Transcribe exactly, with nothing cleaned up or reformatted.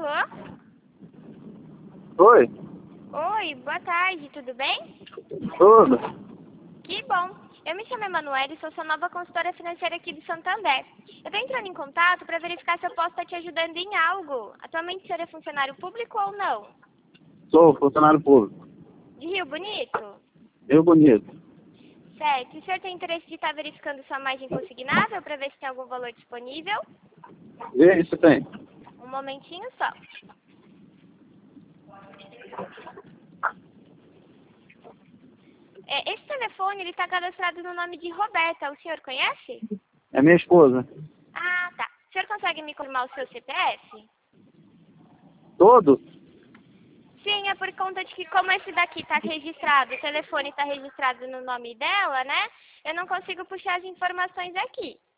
Alô? Oi, Oi, boa tarde, tudo bem? tudo. Que bom. Eu me chamo Emanuele e sou sua nova consultora financeira aqui do Santander. Eu estou entrando em contato para verificar se eu posso estar te ajudando em algo. Atualmente você é funcionário público ou não? Sou funcionário público. De Rio Bonito? Rio Bonito. Certo. E o senhor tem interesse de estar verificando sua margem consignável para ver se tem algum valor disponível? Vê isso tem. Um momentinho só. É, esse telefone ele está cadastrado no nome de Roberta. O senhor conhece? É minha esposa. Ah, tá. O senhor consegue me confirmar o seu C P F? Todo? Sim, é por conta de que como esse daqui está registrado, o telefone está registrado no nome dela, né? Eu não consigo puxar as informações aqui.